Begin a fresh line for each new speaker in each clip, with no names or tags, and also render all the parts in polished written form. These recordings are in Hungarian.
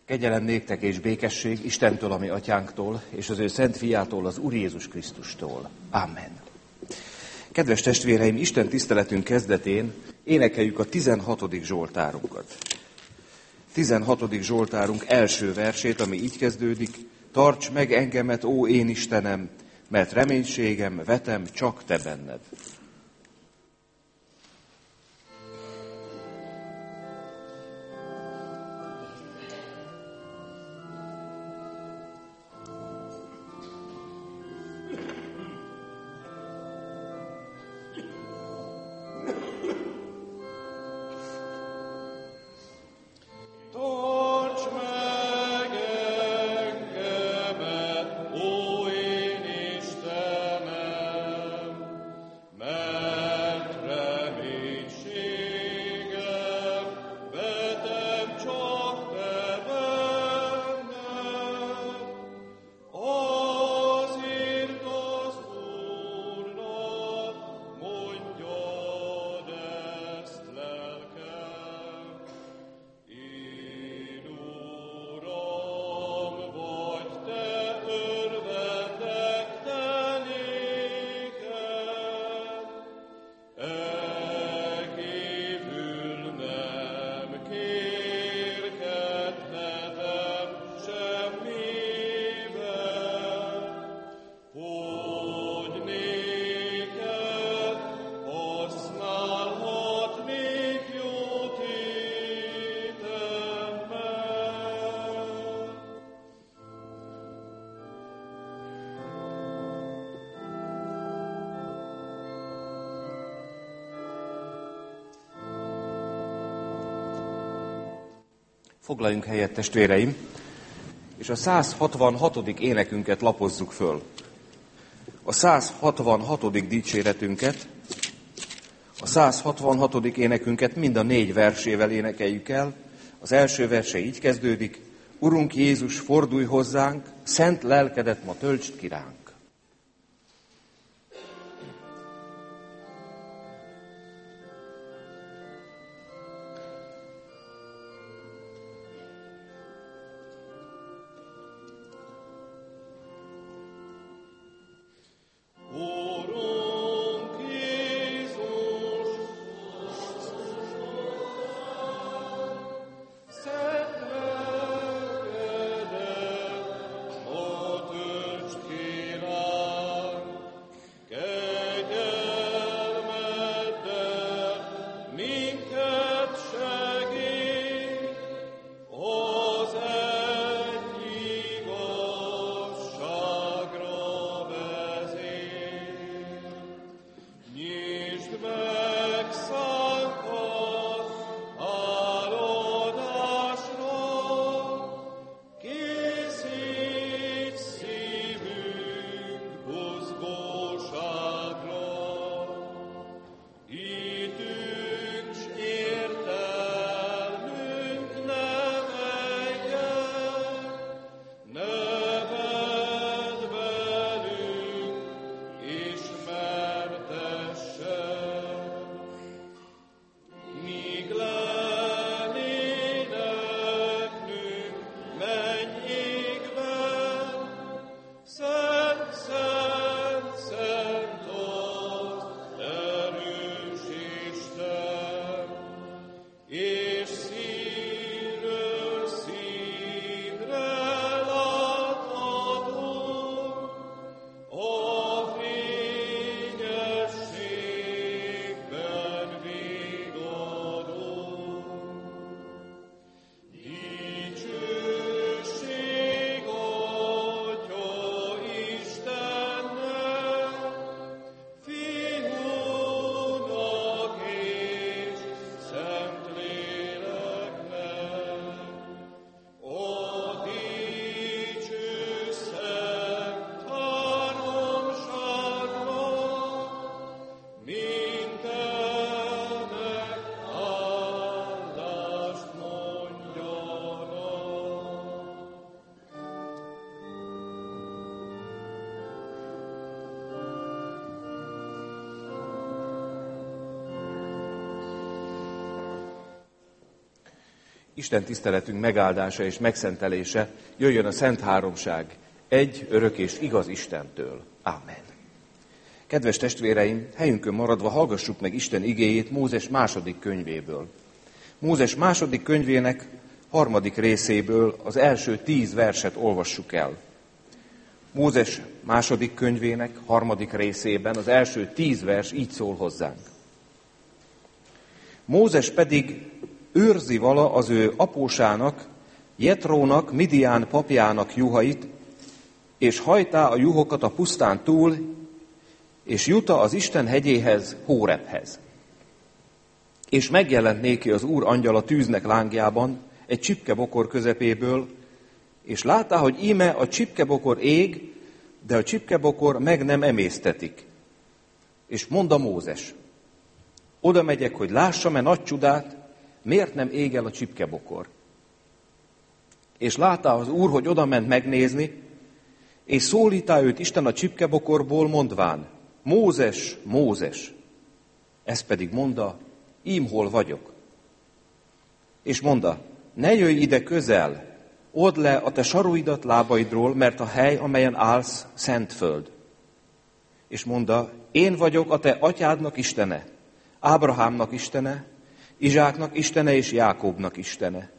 Kegyelem néktek és békesség Istentől, ami atyánktól, és az ő szent fiától, az Úr Jézus Krisztustól. Amen. Kedves testvéreim, Isten tiszteletünk kezdetén énekeljük a 16. Zsoltárunkat. 16. Zsoltárunk első versét, ami így kezdődik: Tarts meg engemet, ó én Istenem, mert reménységem, vetem csak te benned. Foglaljunk helyet, testvéreim, és a 166. énekünket lapozzuk föl. A 166. dicséretünket, a 166. énekünket mind a 4 versével énekeljük el. Az első verse így kezdődik: Urunk Jézus, fordulj hozzánk, szent lelkedet ma töltsd ki ránk.
Kérem,
Isten tiszteletünk megáldása és megszentelése jöjjön a Szent Háromság, egy örök és igaz Istentől. Ámen. Kedves testvéreim, helyünkön maradva hallgassuk meg Isten igéjét Mózes második könyvéből. Mózes második könyvének 3. részéből az első 10 verset olvassuk el. Mózes második könyvének 3. részében az első 10 vers így szól hozzánk. Mózes pedig őrzi vala az ő apósának, Jetrónak, Midián papjának juhait, és hajtá a juhokat a pusztán túl, és juta az Isten hegyéhez, Hórebhez. És megjelent néki az Úr angyala tűznek lángjában, egy csipkebokor közepéből, és látta, hogy íme a csipkebokor ég, de a csipkebokor meg nem emésztetik. És mondta Mózes, oda megyek, hogy lássam-e nagy csodát, miért nem ég el a csipkebokor? És látta az Úr, hogy oda ment megnézni, és szólítá őt Isten a csipkebokorból, mondván, Mózes, Mózes. Ez pedig mondta, ím hol vagyok. És mondta, ne jöjj ide közel, odd le a te saruidat lábaidról, mert a hely, amelyen állsz, szent föld. És mondta, én vagyok a te atyádnak Istene, Ábrahámnak Istene, Izsáknak Istene és Jákobnak Istene.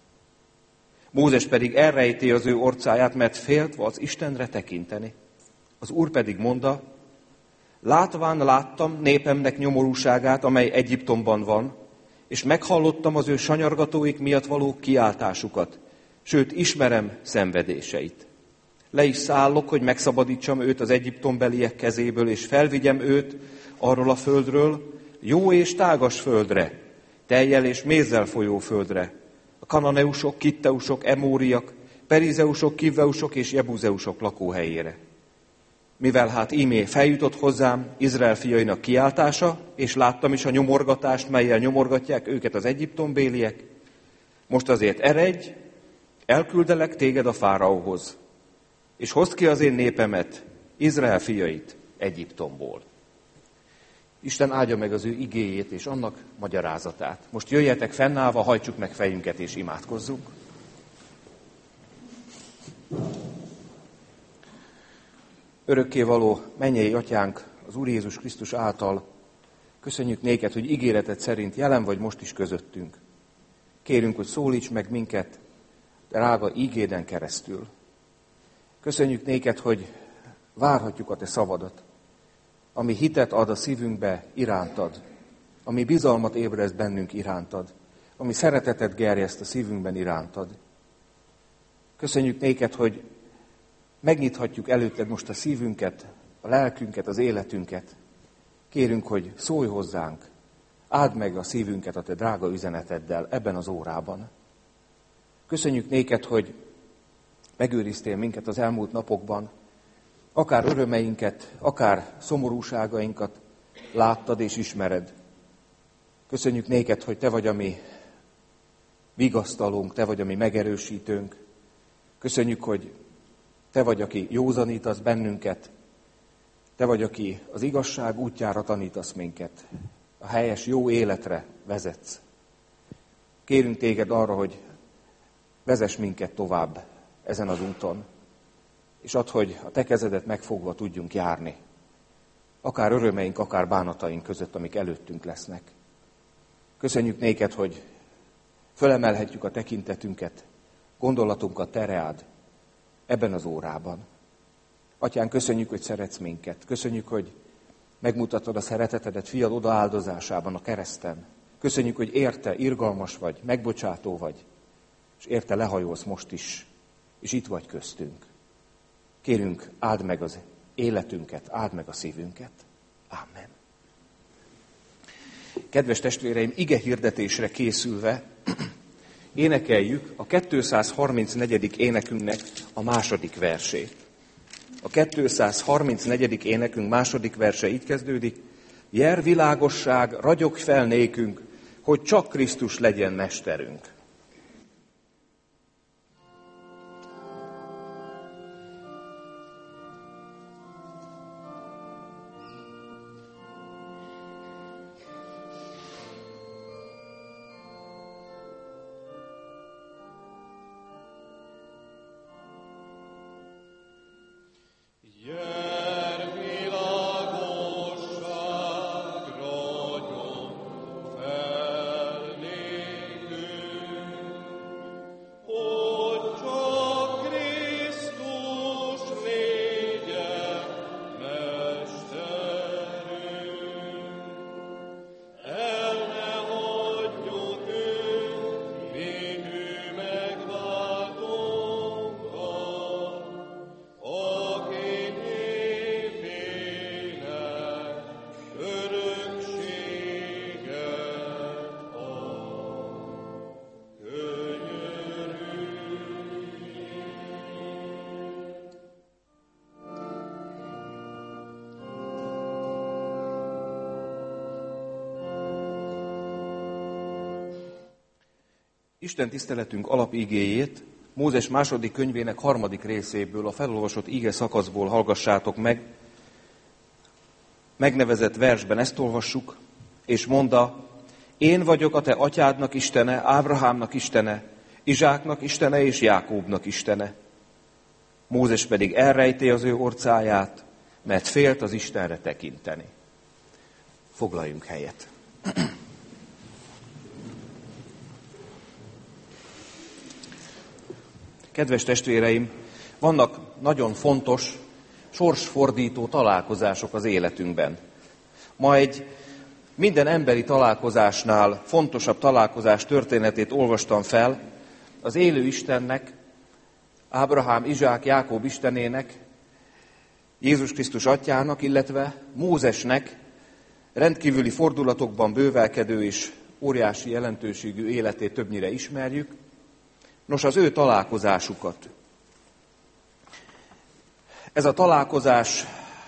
Mózes pedig elrejti az ő orcáját, mert féltve az Istenre tekinteni. Az Úr pedig mondta, látván láttam népemnek nyomorúságát, amely Egyiptomban van, és meghallottam az ő sanyargatóik miatt való kiáltásukat, sőt ismerem szenvedéseit. Le is szállok, hogy megszabadítsam őt az egyiptombeliek kezéből, és felvigyem őt arról a földről, jó és tágas földre, tejjel és mézzel folyó földre, a kananeusok, kitteusok, emóriak, perizeusok, kivveusok és jebuzeusok lakóhelyére. Mivel hát ímé feljutott hozzám Izrael fiainak kiáltása, és láttam is a nyomorgatást, mellyel nyomorgatják őket az egyiptombéliek, most azért eredj, elküldelek téged a fáraóhoz, és hozd ki az én népemet, Izrael fiait Egyiptomból. Isten áldja meg az ő igéjét és annak magyarázatát. Most jöjjetek fennállva, hajtsuk meg fejünket és imádkozzunk. Örökkévaló mennyei atyánk, az Úr Jézus Krisztus által köszönjük néked, hogy ígéreted szerint jelen vagy most is közöttünk. Kérünk, hogy szólíts meg minket, drága ígéden keresztül. Köszönjük néked, hogy várhatjuk a te szavadat, ami hitet ad a szívünkbe irántad, ami bizalmat ébreszt bennünk irántad, ami szeretetet gerjeszt a szívünkben irántad. Köszönjük néked, hogy megnyithatjuk előtted most a szívünket, a lelkünket, az életünket. Kérünk, hogy szólj hozzánk, áld meg a szívünket a te drága üzeneteddel ebben az órában. Köszönjük néked, hogy megőriztél minket az elmúlt napokban, akár örömeinket, akár szomorúságainkat láttad és ismered. Köszönjük néked, hogy te vagy a mi vigasztalónk, te vagy a mi megerősítőnk. Köszönjük, hogy te vagy, aki józanítasz bennünket, te vagy, aki az igazság útjára tanítasz minket, a helyes jó életre vezetsz. Kérünk téged arra, hogy vezess minket tovább ezen az úton, és add, hogy a te kezedet megfogva tudjunk járni, akár örömeink, akár bánataink között, amik előttünk lesznek. Köszönjük néked, hogy fölemelhetjük a tekintetünket, gondolatunkat te reád ebben az órában. Atyán, köszönjük, hogy szeretsz minket. Köszönjük, hogy megmutatod a szeretetedet fiad odaáldozásában, a kereszten. Köszönjük, hogy érte irgalmas vagy, megbocsátó vagy, és érte lehajolsz most is, és itt vagy köztünk. Kérünk, áld meg az életünket, áld meg a szívünket. Ámen. Kedves testvéreim, ige hirdetésre készülve énekeljük a 234. énekünknek a második versét. A 234. énekünk második verse így kezdődik. Jer világosság, ragyogj fel nékünk, hogy csak Krisztus legyen mesterünk. Isten tiszteletünk alapigéjét Mózes második könyvének 3. részéből, a felolvasott ige szakaszból hallgassátok meg. Megnevezett versben ezt olvassuk, és mondta: én vagyok a te atyádnak Istene, Ábrahámnak Istene, Izsáknak Istene és Jákóbnak Istene. Mózes pedig elrejti az ő orcáját, mert félt az Istenre tekinteni. Foglaljunk helyet. Kedves testvéreim, vannak nagyon fontos, sorsfordító találkozások az életünkben. Ma egy minden emberi találkozásnál fontosabb találkozás történetét olvastam fel, az élő Istennek, Ábrahám, Izsák, Jákób Istenének, Jézus Krisztus atyának, illetve Mózesnek rendkívüli fordulatokban bővelkedő és óriási jelentőségű életét többnyire ismerjük. Nos, az ő találkozásukat. Ez a találkozás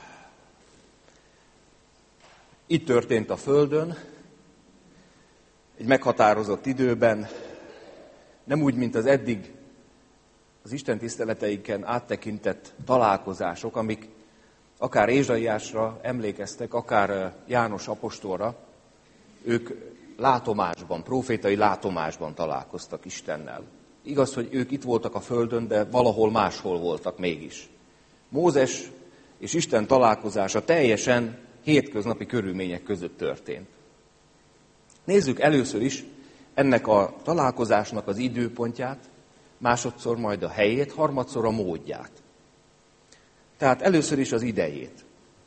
itt történt a Földön, egy meghatározott időben, nem úgy, mint az eddig az Isten tiszteleteiken áttekintett találkozások, amik akár Ézsaiásra emlékeztek, akár János apostolra, ők látomásban, profétai látomásban találkoztak Istennel. Igaz, hogy ők itt voltak a Földön, de valahol máshol voltak mégis. Mózes és Isten találkozása teljesen hétköznapi körülmények között történt. Nézzük először is ennek a találkozásnak az időpontját, másodszor majd a helyét, harmadszor a módját. Tehát először is az idejét.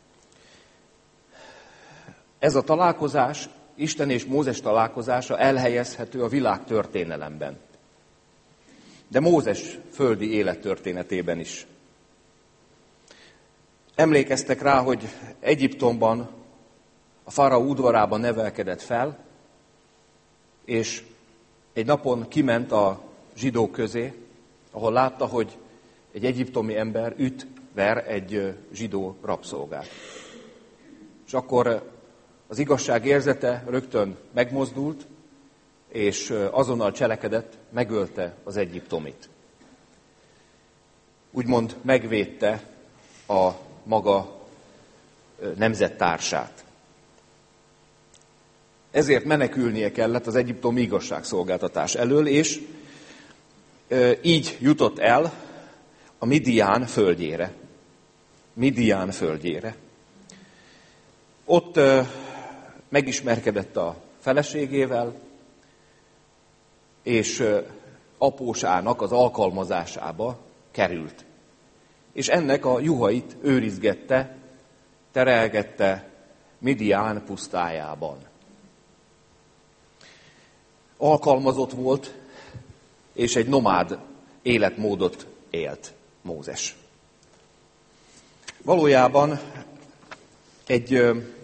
Ez a találkozás, Isten és Mózes találkozása elhelyezhető a világ történelemben. De Mózes földi élettörténetében is. Emlékeztek rá, hogy Egyiptomban a fáraó udvarában nevelkedett fel, és egy napon kiment a zsidók közé, ahol látta, hogy egy egyiptomi ember ver egy zsidó rabszolgát. És akkor az igazság érzete rögtön megmozdult, és azonnal cselekedett, megölte az egyiptomit. Úgymond megvédte a maga nemzettársát. Ezért menekülnie kellett az egyiptomi igazságszolgáltatás elől, és így jutott el a Midián földjére. Midián földjére. Ott megismerkedett a feleségével, és apósának az alkalmazásába került. És ennek a juhait őrizgette, terelgette Midián pusztájában. Alkalmazott volt, és egy nomád életmódot élt Mózes. Valójában egy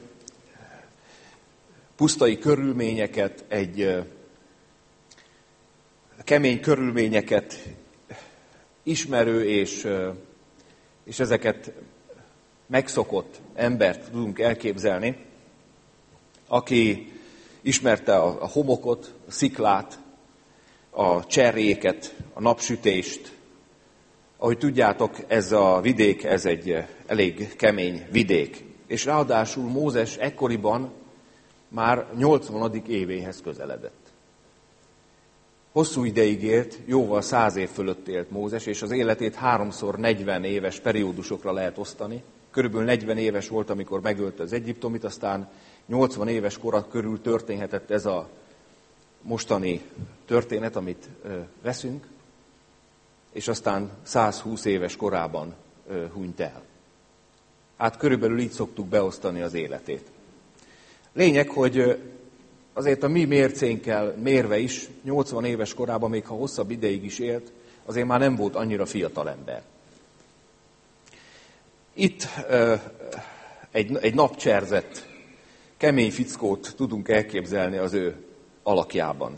pusztai körülményeket, egy kemény körülményeket ismerő és ezeket megszokott embert tudunk elképzelni, aki ismerte a homokot, a sziklát, a cserjéket, a napsütést. Ahogy tudjátok, ez a vidék, ez egy elég kemény vidék. És ráadásul Mózes ekkoriban már 80. évéhez közeledett. Hosszú ideig élt, jóval 100 év fölött élt Mózes, és az életét 3-szor 40 éves periódusokra lehet osztani. Körülbelül 40 éves volt, amikor megölte az egyiptomit, aztán 80 éves kora körül történhetett ez a mostani történet, amit veszünk, és aztán 120 éves korában hunyt el. Hát körülbelül így szoktuk beosztani az életét. Lényeg, hogy azért a mi mércénkkel mérve is, 80 éves korában, még ha hosszabb ideig is élt, azért már nem volt annyira fiatal ember. Itt egy napcserzett, kemény fickót tudunk elképzelni az ő alakjában.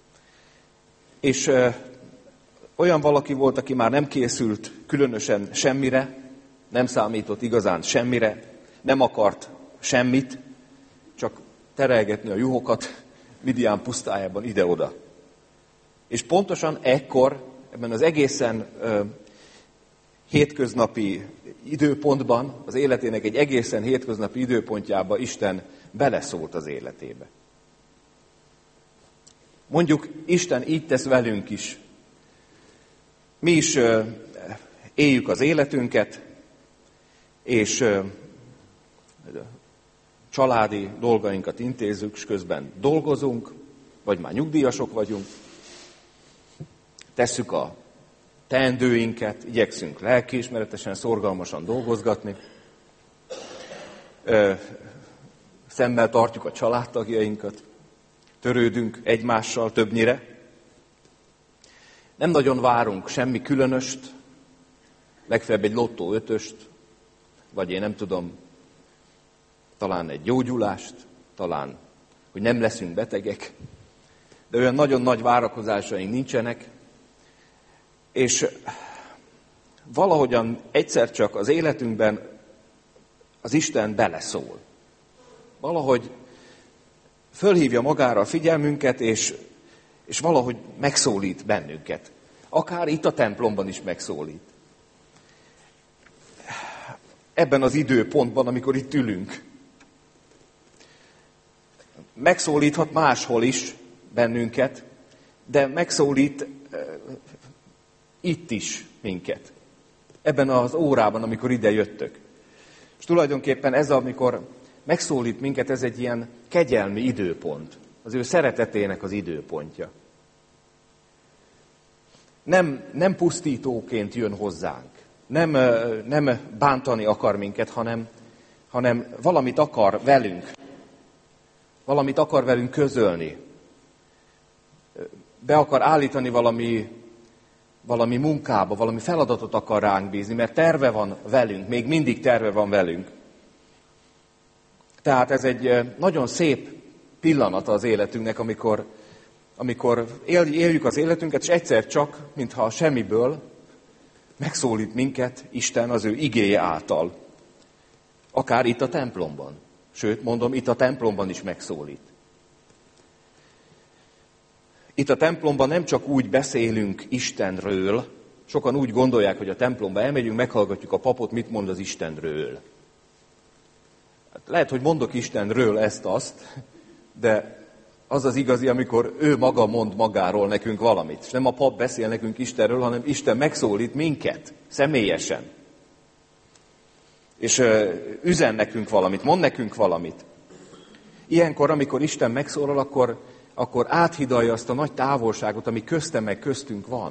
És olyan valaki volt, aki már nem készült különösen semmire, nem számított igazán semmire, nem akart semmit, csak terelgetni a juhokat Midián pusztájában ide-oda. És pontosan ekkor, ebben az egészen hétköznapi időpontban, az életének egy egészen hétköznapi időpontjába Isten beleszólt az életébe. Mondjuk Isten így tesz velünk is. Mi is éljük az életünket, és családi dolgainkat intézzük, és közben dolgozunk, vagy már nyugdíjasok vagyunk, tesszük a teendőinket, igyekszünk lelkiismeretesen, szorgalmasan dolgozgatni, szemmel tartjuk a családtagjainkat, törődünk egymással többnyire, nem nagyon várunk semmi különöst, legfeljebb egy lottó ötöst, vagy én nem tudom, talán egy gyógyulást, talán, hogy nem leszünk betegek, de olyan nagyon nagy várakozásaink nincsenek, és valahogyan egyszer csak az életünkben az Isten beleszól. Valahogy fölhívja magára a figyelmünket, és valahogy megszólít bennünket. Akár itt a templomban is megszólít. Ebben az időpontban, amikor itt ülünk. Megszólíthat máshol is bennünket, de megszólít itt is minket. Ebben az órában, amikor ide jöttök. És tulajdonképpen ez, amikor megszólít minket, ez egy ilyen kegyelmi időpont. Az ő szeretetének az időpontja. Nem pusztítóként jön hozzánk. Nem bántani akar minket, hanem valamit akar velünk. Valamit akar velünk közölni. Be akar állítani valami munkába, valami feladatot akar ránk bízni, mert terve van velünk, még mindig terve van velünk. Tehát ez egy nagyon szép pillanata az életünknek, amikor éljük az életünket, és egyszer csak, mintha semmiből megszólít minket Isten az ő igéje által. Akár itt a templomban. Sőt, mondom, itt a templomban is megszólít. Itt a templomban nem csak úgy beszélünk Istenről, sokan úgy gondolják, hogy a templomba elmegyünk, meghallgatjuk a papot, mit mond az Istenről. Hát lehet, hogy mondok Istenről ezt-azt, de az az igazi, amikor ő maga mond magáról nekünk valamit. És nem a pap beszél nekünk Istenről, hanem Isten megszólít minket személyesen. És üzen nekünk valamit, mond nekünk valamit. Ilyenkor, amikor Isten megszólal, akkor áthidalja azt a nagy távolságot, ami köztem meg köztünk van.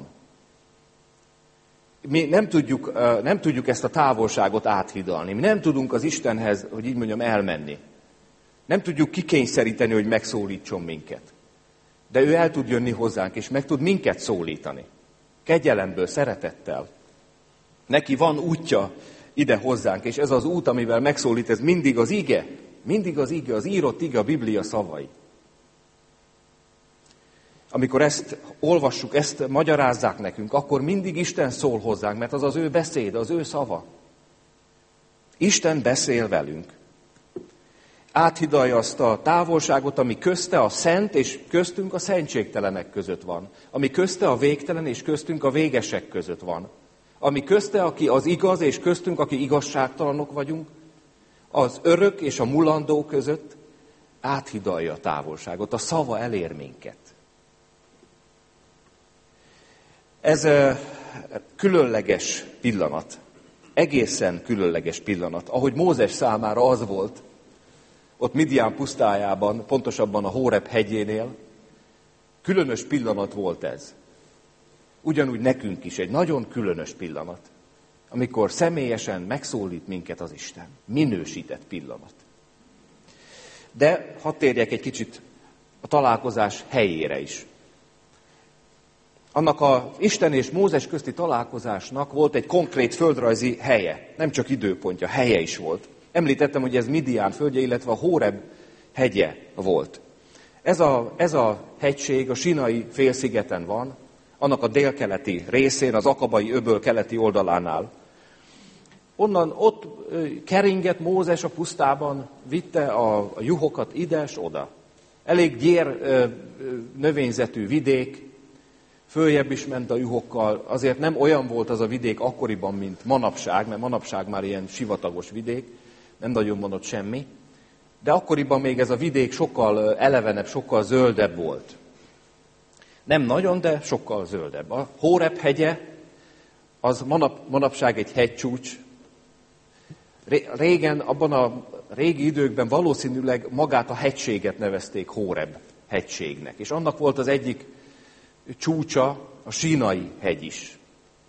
Mi nem tudjuk ezt a távolságot áthidalni. Mi nem tudunk az Istenhez, hogy így mondjam, elmenni. Nem tudjuk kikényszeríteni, hogy megszólítson minket. De ő el tud jönni hozzánk, és meg tud minket szólítani. Kegyelemből, szeretettel. Neki van útja ide hozzánk, és ez az út, amivel megszólít, ez mindig az ige. Mindig az ige, az írott ige, a Biblia szavai. Amikor ezt olvassuk, ezt magyarázzák nekünk, akkor mindig Isten szól hozzánk, mert az az ő beszéd, az ő szava. Isten beszél velünk. Áthidalja azt a távolságot, ami közte a szent és köztünk a szentségtelenek között van. Ami közte a végtelen és köztünk a végesek között van. Ami közte, aki az igaz és köztünk, aki igazságtalanok vagyunk. Az örök és a mulandó között áthidalja a távolságot. A szava elér minket. Ez különleges pillanat. Egészen különleges pillanat. Ahogy Mózes számára az volt, ott Midian pusztájában, pontosabban a Hóreb hegyénél, különös pillanat volt ez. Ugyanúgy nekünk is egy nagyon különös pillanat, amikor személyesen megszólít minket az Isten. Minősített pillanat. De hadd térjek egy kicsit a találkozás helyére is. Annak az Isten és Mózes közti találkozásnak volt egy konkrét földrajzi helye, nem csak időpontja, helye is volt. Említettem, hogy ez Midian földje, illetve a Hóreb hegye volt. Ez a hegység a Sinai félszigeten van, annak a délkeleti részén, az Akabai öböl keleti oldalánál. Ott keringett Mózes a pusztában, vitte a juhokat ide és oda. Elég gyér növényzetű vidék, följebb is ment a juhokkal, azért nem olyan volt az a vidék akkoriban, mint manapság, mert manapság már ilyen sivatagos vidék, nem nagyon van ott semmi, de akkoriban még ez a vidék sokkal elevenebb, sokkal zöldebb volt. Nem nagyon, de sokkal zöldebb. A Hóreb hegye, az manapság egy hegycsúcs. Régen, abban a régi időkben valószínűleg magát a hegységet nevezték Hóreb hegységnek. És annak volt az egyik csúcsa a Sínai hegy is.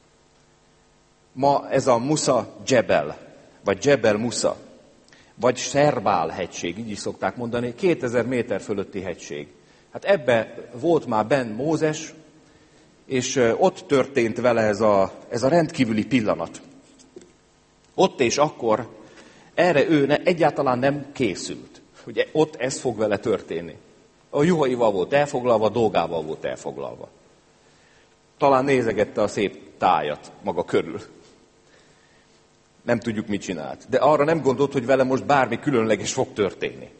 Ma ez a Musa Jebel, vagy Jebel Musa, vagy Serbál hegység, így is szokták mondani, 2000 méter fölötti hegység. Hát ebbe volt már benn Mózes, és ott történt vele ez a rendkívüli pillanat. Ott és akkor erre ő egyáltalán nem készült, hogy ott ez fog vele történni. A juhaival volt elfoglalva, a dolgával volt elfoglalva. Talán nézegette a szép tájat maga körül. Nem tudjuk, mit csinált. De arra nem gondolt, hogy vele most bármi különleges fog történni.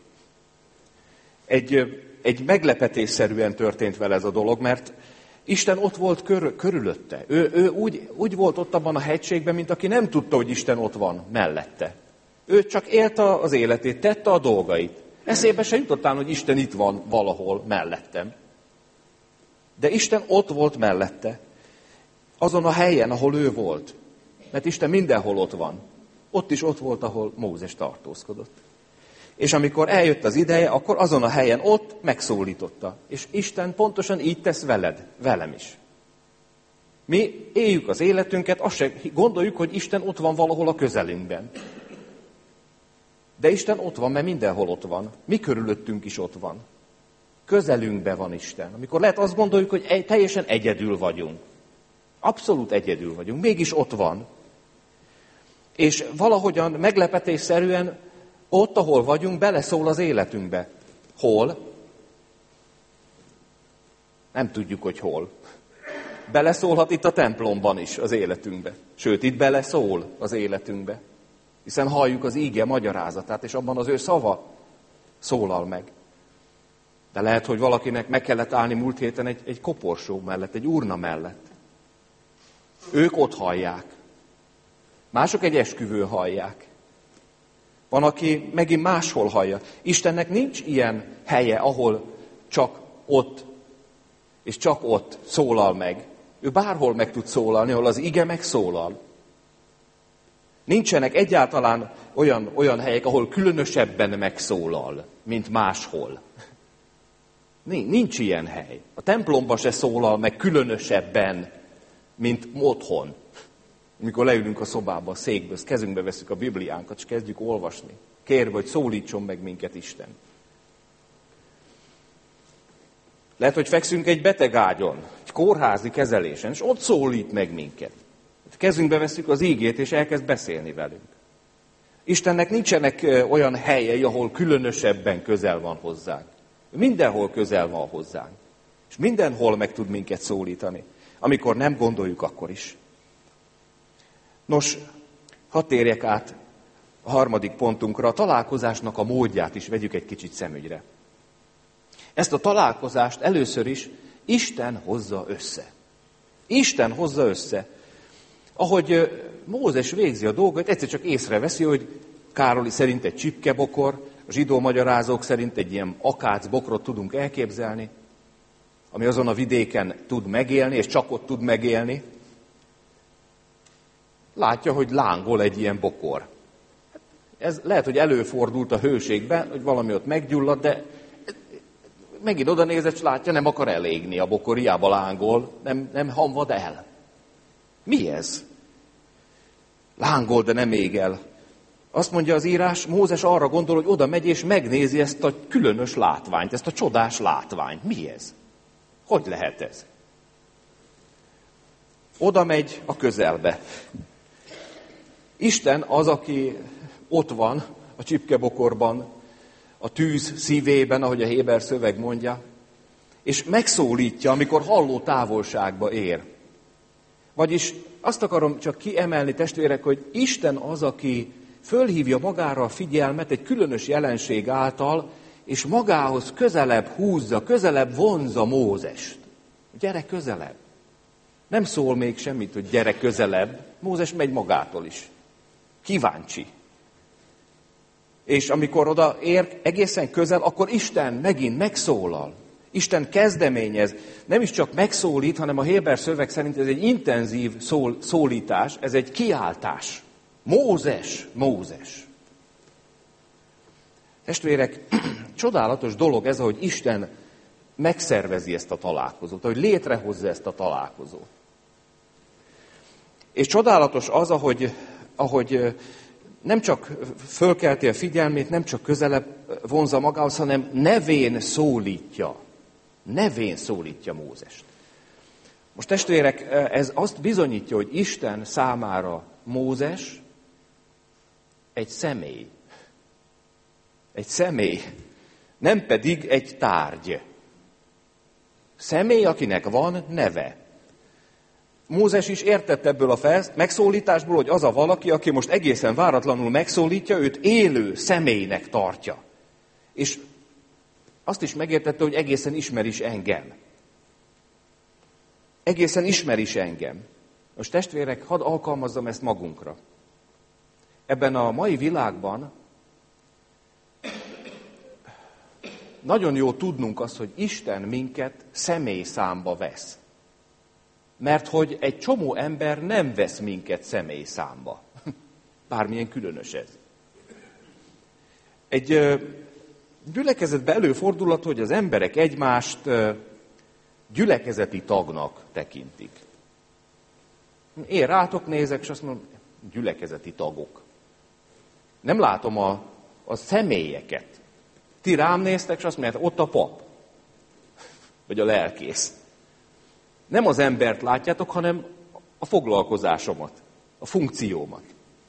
Egy meglepetésszerűen történt vele ez a dolog, mert Isten ott volt körülötte. Ő úgy volt ott abban a hegységben, mint aki nem tudta, hogy Isten ott van mellette. Ő csak élte az életét, tette a dolgait. Eszébe se jutottál, hogy Isten itt van valahol mellettem. De Isten ott volt mellette, azon a helyen, ahol ő volt. Mert Isten mindenhol ott van. Ott is ott volt, ahol Mózes tartózkodott. És amikor eljött az ideje, akkor azon a helyen ott megszólította. És Isten pontosan így tesz velem is. Mi éljük az életünket, azt se gondoljuk, hogy Isten ott van valahol a közelünkben. De Isten ott van, mert mindenhol ott van. Mi körülöttünk is ott van. Közelünkben van Isten. Amikor lehet azt gondoljuk, hogy teljesen egyedül vagyunk. Abszolút egyedül vagyunk. Mégis ott van. És valahogyan meglepetésszerűen ott, ahol vagyunk, beleszól az életünkbe. Hol? Nem tudjuk, hogy hol. Beleszólhat itt a templomban is az életünkbe. Sőt, itt beleszól az életünkbe. Hiszen halljuk az íge magyarázatát, és abban az ő szava szólal meg. De lehet, hogy valakinek meg kellett állni múlt héten egy koporsó mellett, egy urna mellett. Ők ott hallják. Mások egy esküvőn hallják. Van, aki megint máshol hallja. Istennek nincs ilyen helye, ahol csak ott, és csak ott szólal meg. Ő bárhol meg tud szólalni, ahol az ige megszólal. Nincsenek egyáltalán olyan helyek, ahol különösebben megszólal, mint máshol. Nincs ilyen hely. A templomban se szólal meg különösebben, mint otthon. Amikor leülünk a szobába, a székbe, kezünkbe veszük a Bibliánkat, és kezdjük olvasni. Kérve, hogy szólítson meg minket Isten. Lehet, hogy fekszünk egy beteg ágyon, egy kórházi kezelésen, és ott szólít meg minket. Kezünkbe veszük az ígét, és elkezd beszélni velünk. Istennek nincsenek olyan helyei, ahol különösebben közel van hozzánk. Mindenhol közel van hozzánk. És mindenhol meg tud minket szólítani. Amikor nem gondoljuk, akkor is. Nos, hadd térjek át a harmadik pontunkra, a találkozásnak a módját is vegyük egy kicsit szemügyre. Ezt a találkozást először is Isten hozza össze. Isten hozza össze. Ahogy Mózes végzi a dolgot, egyszer csak észreveszi, hogy Károli szerint egy csipkebokor, a zsidó magyarázók szerint egy ilyen akácbokrot tudunk elképzelni, ami azon a vidéken tud megélni, és csak ott tud megélni. Látja, hogy lángol egy ilyen bokor. Ez lehet, hogy előfordult a hőségben, hogy valami ott meggyullad, de megint oda nézett, és látja, nem akar elégni a bokor, hiába lángol, nem hamvad el. Mi ez? Lángol, de nem ég el. Azt mondja az írás, Mózes arra gondol, hogy oda megy és megnézi ezt a különös látványt, ezt a csodás látványt. Mi ez? Hogy lehet ez? Oda megy a közelbe. Isten az, aki ott van a csipkebokorban, a tűz szívében, ahogy a Héber szöveg mondja, és megszólítja, amikor halló távolságba ér. Vagyis azt akarom csak kiemelni, testvérek, hogy Isten az, aki fölhívja magára a figyelmet egy különös jelenség által, és magához közelebb húzza, közelebb vonzza Mózest. Gyere közelebb. Nem szól még semmit, hogy gyere közelebb. Mózes megy magától is. Kíváncsi. És amikor oda ér egészen közel, akkor Isten megint megszólal. Isten kezdeményez. Nem is csak megszólít, hanem a Héber szöveg szerint ez egy intenzív szólítás, ez egy kiáltás. Mózes, Mózes. Testvérek, csodálatos dolog ez, ahogy Isten megszervezi ezt a találkozót, ahogy létrehozza ezt a találkozót. És csodálatos az, ahogy nem csak fölkelti a figyelmét, nem csak közelebb vonza magához, hanem nevén szólítja Mózest. Most testvérek, ez azt bizonyítja, hogy Isten számára Mózes egy személy. Egy személy, nem pedig egy tárgy. Személy, akinek van neve. Mózes is értett ebből a megszólításból, hogy az a valaki, aki most egészen váratlanul megszólítja, őt élő személynek tartja. És azt is megértette, hogy egészen ismer is engem. Egészen ismer is engem. Most testvérek, hadd alkalmazzam ezt magunkra. Ebben a mai világban nagyon jó tudnunk azt, hogy Isten minket személyszámba vesz. Mert hogy egy csomó ember nem vesz minket személyszámba. Bármilyen különös ez. Egy gyülekezetben előfordulhat, hogy az emberek egymást gyülekezeti tagnak tekintik. Én rátok nézek, és azt mondom, gyülekezeti tagok. Nem látom a személyeket. Ti rám néztek, és azt mondjátok, ott a pap. Vagy a lelkész. Nem az embert látjátok, hanem a foglalkozásomat, a funkciómat.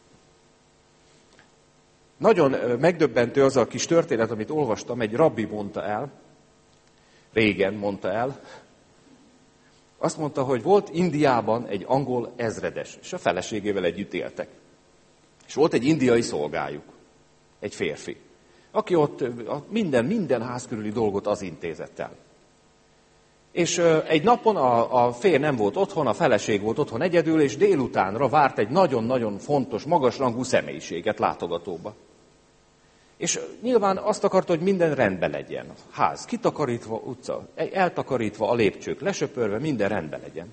Nagyon megdöbbentő az a kis történet, amit olvastam, egy rabbi mondta el, régen mondta el, azt mondta, hogy volt Indiában egy angol ezredes, és a feleségével együtt éltek. És volt egy indiai szolgájuk, egy férfi, aki ott minden ház körüli dolgot az intézett el. És egy napon a férj nem volt otthon, a feleség volt otthon egyedül, és délutánra várt egy nagyon-nagyon fontos, magasrangú személyiséget látogatóba. És nyilván azt akarta, hogy minden rendben legyen. Ház kitakarítva, utca eltakarítva, a lépcsők lesöpörve, minden rendben legyen.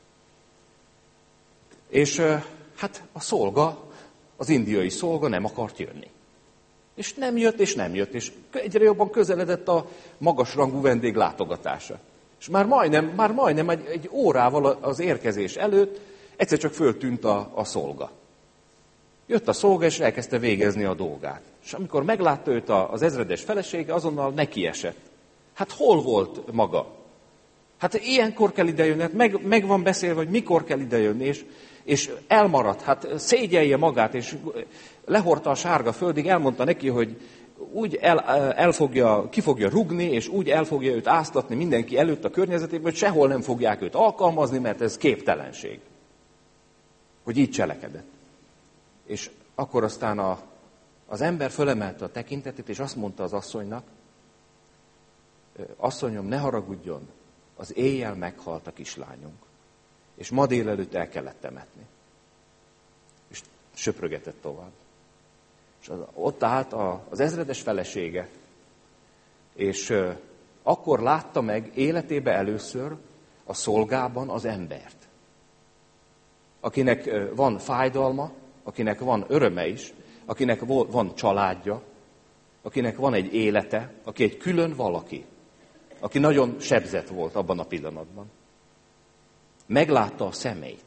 És hát a szolga, az indiai szolga nem akart jönni. És nem jött, és egyre jobban közeledett a magasrangú vendég látogatása. És már majdnem egy órával az érkezés előtt egyszer csak föltűnt a szolga. Jött a szolga, és elkezdte végezni a dolgát. És amikor meglátta őt az ezredes felesége, azonnal nekiesett. Hát hol volt maga? Hát ilyenkor kell idejönni, hát meg van beszélve, hogy mikor kell idejönni, és elmaradt, hát szégyelje magát, és lehordta a sárga földig, elmondta neki, hogy úgy ki fogja rugni, és úgy el fogja őt áztatni mindenki előtt a környezetében, hogy sehol nem fogják őt alkalmazni, mert ez képtelenség. Hogy így cselekedett. És akkor aztán az ember fölemelte a tekintetét, és azt mondta az asszonynak, asszonyom, ne haragudjon, az éjjel meghalt a kislányunk, és ma délelőtt el kellett temetni. És söprögetett tovább. És ott állt az ezredes felesége, és akkor látta meg életébe először a szolgában az embert. Akinek van fájdalma, akinek van öröme is, akinek van családja, akinek van egy élete, aki egy külön valaki, aki nagyon sebzett volt abban a pillanatban. Meglátta a személyt.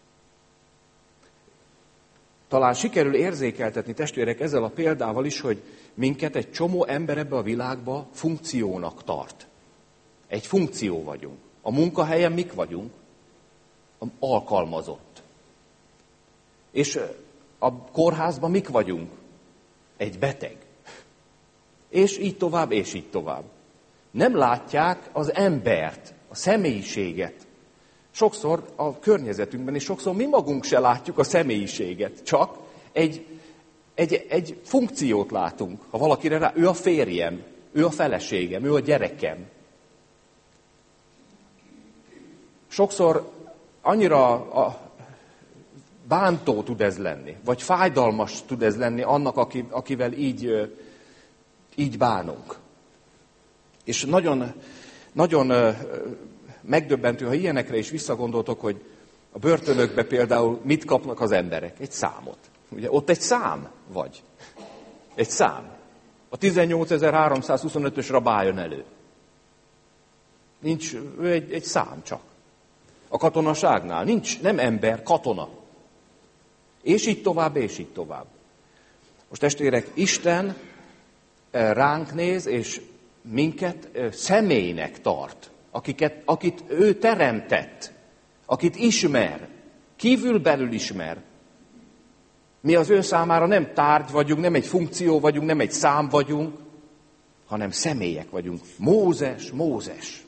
Talán sikerül érzékeltetni, testvérek, ezzel a példával is, hogy minket egy csomó ember ebbe a világba funkciónak tart. Egy funkció vagyunk. A munkahelyen mik vagyunk? Alkalmazott. És a kórházban mik vagyunk? Egy beteg. És így tovább, és így tovább. Nem látják az embert, a személyiséget. Sokszor a környezetünkben, és sokszor mi magunk se látjuk a személyiséget, csak egy funkciót látunk. Ha valakire rá, ő a férjem, ő a feleségem, ő a gyerekem. Sokszor annyira bántó tud ez lenni, vagy fájdalmas tud ez lenni annak, akivel így bánunk. És nagyon, nagyon megdöbbentő, ha ilyenekre is visszagondoltok, hogy a börtönökbe például mit kapnak az emberek? Egy számot. Ugye ott egy szám vagy. Egy szám. A 18.325-ös rabá jön elő. Nincs, ő egy szám csak. A katonaságnál nincs, nem ember, katona. És így tovább, és így tovább. Most testvérek, Isten ránk néz, és minket személynek tart, akit ő teremtett, akit ismer, kívül-belül ismer. Mi az ő számára nem tárgy vagyunk, nem egy funkció vagyunk, nem egy szám vagyunk, hanem személyek vagyunk. Mózes.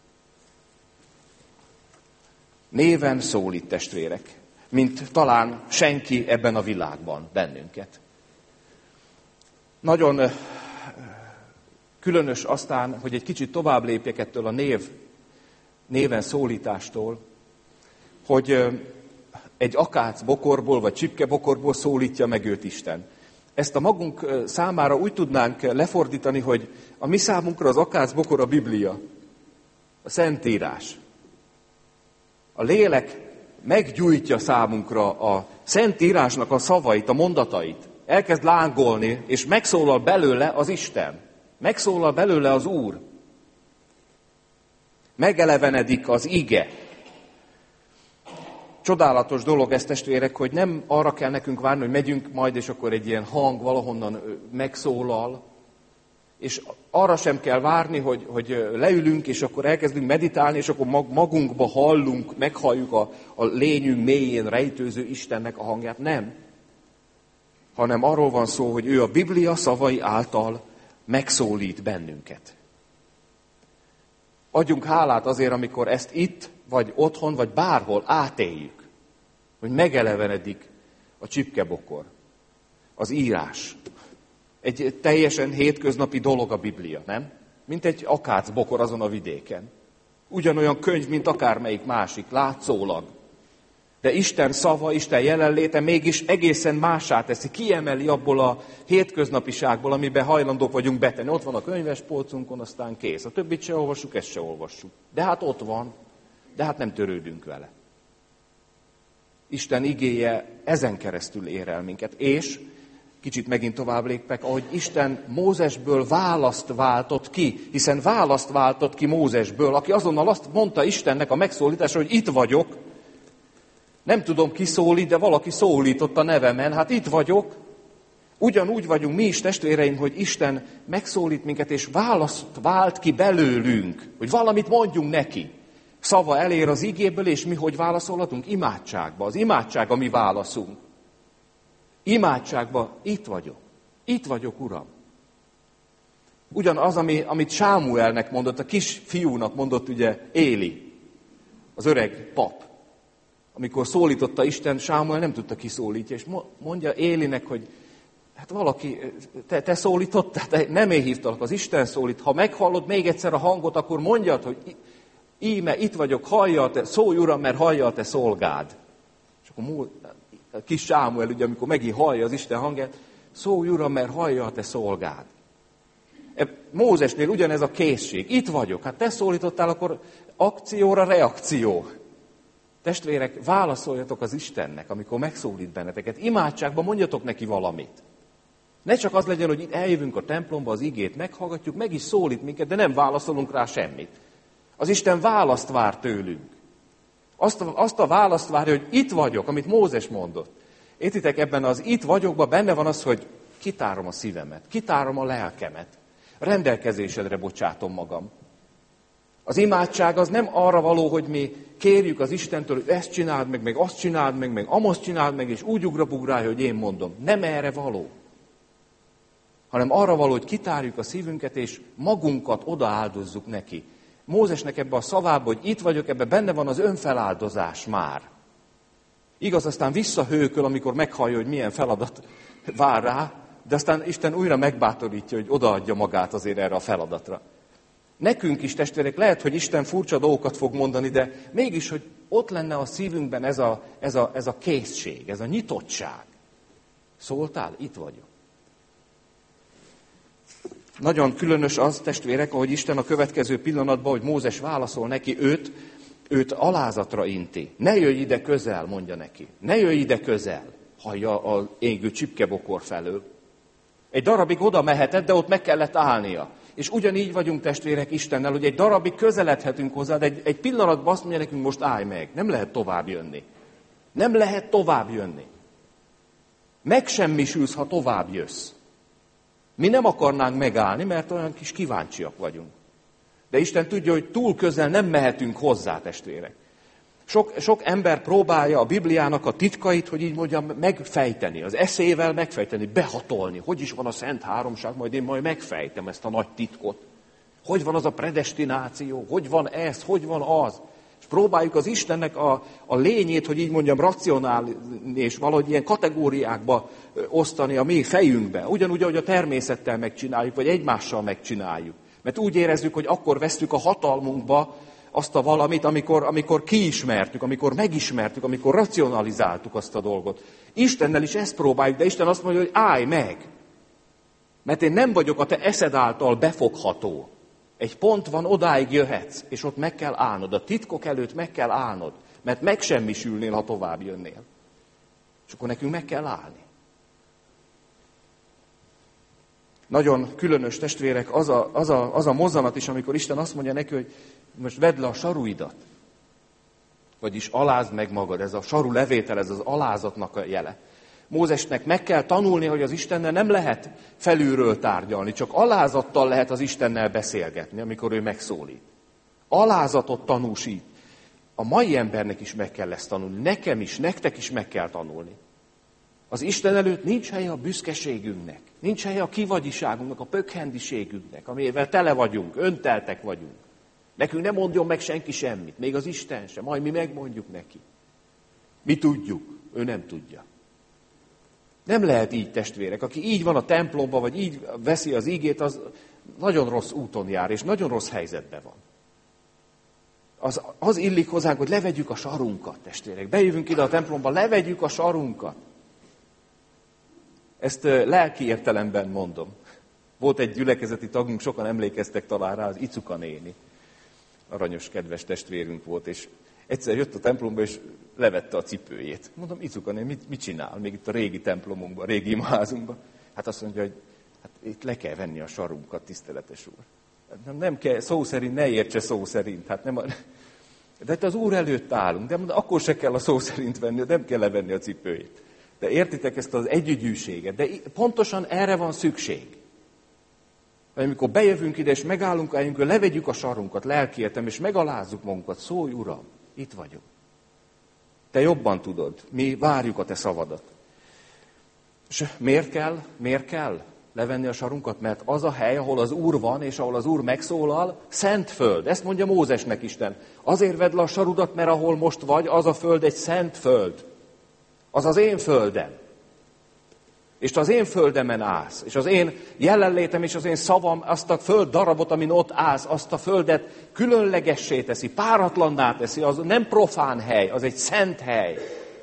Néven szólít, testvérek, mint talán senki ebben a világban bennünket. Nagyon különös aztán, hogy egy kicsit tovább lépjek ettől a néven szólítástól, hogy egy akácbokorból vagy csipkebokorból szólítja meg őt Isten. Ezt a magunk számára úgy tudnánk lefordítani, hogy a mi számunkra az akácbokor a Biblia, a Szentírás. A lélek meggyújtja számunkra a Szentírásnak a szavait, a mondatait. Elkezd lángolni, és megszólal belőle az Isten. Megszólal belőle az Úr. Megelevenedik az ige. Csodálatos dolog ez, testvérek, hogy nem arra kell nekünk várni, hogy megyünk majd, és akkor egy ilyen hang valahonnan megszólal, és arra sem kell várni, hogy leülünk, és akkor elkezdünk meditálni, és akkor magunkba hallunk, meghalljuk a lényünk mélyén rejtőző Istennek a hangját. Nem. Hanem arról van szó, hogy ő a Biblia szavai által megszólít bennünket. Adjunk hálát azért, amikor ezt itt, vagy otthon, vagy bárhol átéljük, hogy megelevenedik a csipkebokor, az írás. Egy teljesen hétköznapi dolog a Biblia, nem? Mint egy akácbokor azon a vidéken. Ugyanolyan könyv, mint akármelyik másik, látszólag. De Isten szava, Isten jelenléte mégis egészen mássá teszi, kiemeli abból a hétköznapiságból, amiben hajlandók vagyunk betenni. Ott van a könyvespolcunkon, aztán kész. A többit se olvassuk, ezt se olvassuk. De hát ott van, de hát nem törődünk vele. Isten igéje ezen keresztül ér el minket. És, kicsit megint tovább lépek, ahogy Isten Mózesből választ váltott ki, hiszen választ váltott ki Mózesből, aki azonnal azt mondta Istennek a megszólításra, hogy itt vagyok, nem tudom ki szólít, de valaki szólított a nevemen, hát itt vagyok. Ugyanúgy vagyunk mi is, testvéreim, hogy Isten megszólít minket, és választ vált ki belőlünk, hogy valamit mondjunk neki. Szava elér az igéből, és mi hogy válaszolhatunk? Imádságba. Az imádság a mi válaszunk. Imádságba itt vagyok. Itt vagyok, Uram. Ugyanaz, amit Sámuelnek mondott, a kis fiúnak mondott ugye Éli, az öreg pap. Amikor szólította Isten, Sámuel nem tudta kiszólítja, és mondja Élinek, hogy hát valaki, te szólítottál, nem én hívtalak, az Isten szólít. Ha meghallod még egyszer a hangot, akkor mondjad, hogy íme, itt vagyok, hallja te, szólj Uram, mert hallja a te szolgád. És akkor a kis Sámuel, ugye, amikor megint hallja az Isten hangját, szólj Uram, mert hallja a te szolgád. Mózesnél ugyanez a készség. Itt vagyok, hát te szólítottál, akkor akcióra reakció. Testvérek, válaszoljatok az Istennek, amikor megszólít benneteket. Imádságban mondjatok neki valamit. Ne csak az legyen, hogy itt eljövünk a templomba, az igét meghallgatjuk, meg is szólít minket, de nem válaszolunk rá semmit. Az Isten választ vár tőlünk. Azt a választ várja, hogy itt vagyok, amit Mózes mondott. Értitek, ebben az itt vagyokban benne van az, hogy kitárom a szívemet, kitárom a lelkemet, rendelkezésedre bocsátom magam. Az imádság az nem arra való, hogy mi kérjük az Istentől, hogy ezt csináld meg azt csináld meg amazt csináld meg, és úgy ugrabugrálja, hogy én mondom. Nem erre való. Hanem arra való, hogy kitárjuk a szívünket, és magunkat odaáldozzuk neki. Mózesnek ebbe a szavába, hogy itt vagyok, ebbe benne van az önfeláldozás már. Igaz, aztán visszahőköl, amikor meghallja, hogy milyen feladat vár rá, de aztán Isten újra megbátorítja, hogy odaadja magát azért erre a feladatra. Nekünk is, testvérek, lehet, hogy Isten furcsa dolgokat fog mondani, de mégis, hogy ott lenne a szívünkben ez a készség, ez a nyitottság. Szóltál? Itt vagyok. Nagyon különös az, testvérek, ahogy Isten a következő pillanatban, hogy Mózes válaszol neki, őt alázatra inti. Ne jöjj ide közel, mondja neki. Ne jöjj ide közel, hallja az égő csipkebokor felől. Egy darabig oda mehetett, de ott meg kellett állnia. És ugyanígy vagyunk, testvérek, Istennel, hogy egy darabig közeledhetünk hozzá, de egy pillanatban azt mondja nekünk, most állj meg. Nem lehet tovább jönni. Nem lehet tovább jönni. Megsemmisülsz, ha tovább jössz. Mi nem akarnánk megállni, mert olyan kis kíváncsiak vagyunk. De Isten tudja, hogy túl közel nem mehetünk hozzá, testvérek. Sok ember próbálja a Bibliának a titkait, hogy így mondjam, megfejteni, az eszével megfejteni, behatolni. Hogy is van a Szent Háromság, majd én megfejtem ezt a nagy titkot. Hogy van az a predestináció, hogy van ez, hogy van az. És próbáljuk az Istennek a lényét, hogy így mondjam, racionálni, és valahogy ilyen kategóriákba osztani a mi fejünkbe. Ugyanúgy, ahogy a természettel megcsináljuk, vagy egymással megcsináljuk. Mert úgy érezzük, hogy akkor vesztük a hatalmunkba azt a valamit, amikor kiismertük, amikor megismertük, amikor racionalizáltuk azt a dolgot. Istennel is ezt próbáljuk, de Isten azt mondja, hogy állj meg! Mert én nem vagyok a te eszed által befogható. Egy pont van, odáig jöhetsz, és ott meg kell állnod. A titkok előtt meg kell állnod, mert megsemmisülnél, ha tovább jönnél. És akkor nekünk meg kell állni. Nagyon különös, testvérek, az a mozzanat is, amikor Isten azt mondja neki, hogy most vedd le a saruidat. Vagyis alázd meg magad, ez a saru levétel, ez az alázatnak a jele. Mózesnek meg kell tanulni, hogy az Istennel nem lehet felülről tárgyalni, csak alázattal lehet az Istennel beszélgetni, amikor ő megszólít. Alázatot tanúsít. A mai embernek is meg kell ezt tanulni, nekem is, nektek is meg kell tanulni. Az Isten előtt nincs helye a büszkeségünknek, nincs helye a kivagyiságunknak, a pökhendiségünknek, amivel tele vagyunk, önteltek vagyunk. Nekünk nem mondjon meg senki semmit, még az Isten sem, majd mi megmondjuk neki. Mi tudjuk, ő nem tudja. Nem lehet így, testvérek. Aki így van a templomban, vagy így veszi az ígét, az nagyon rossz úton jár, és nagyon rossz helyzetben van. Az illik hozzánk, hogy levegyük a sarunkat, testvérek. Bejövünk ide a templomba, levegyük a sarunkat. Ezt lelki értelemben mondom. Volt egy gyülekezeti tagunk, sokan emlékeztek talán rá, az Icuka néni. Aranyos, kedves testvérünk volt, és egyszer jött a templomba, és levette a cipőjét. Mondom, Icuka néni, mit csinál? Még itt a régi templomunkban, a régi imaházunkban. Hát azt mondja, hogy hát itt le kell venni a sarunkat, tiszteletes úr. Nem kell, szó szerint, ne értse szó szerint. Hát nem de hát az Úr előtt állunk, de mondom, akkor se kell a szó szerint venni, nem kell levenni a cipőjét. De értitek ezt az együgyűséget? De pontosan erre van szükség. Amikor bejövünk ide, és megállunk a helyünkön, levegyük a sarunkat, lelkiértem, és megalázzuk magunkat. Szólj, Uram, itt vagyok. Te jobban tudod, mi várjuk a te szavadat. És miért kell levenni a sarunkat? Mert az a hely, ahol az Úr van, és ahol az Úr megszólal, szent föld. Ezt mondja Mózesnek Isten. Azért vedd le a sarudat, mert ahol most vagy, az a föld egy szent föld. Az az én földem. És te az én földemen állsz. És az én jelenlétem és az én szavam azt a föld darabot, amin ott állsz, azt a földet különlegessé teszi, páratlanná teszi. Az nem profán hely, az egy szent hely.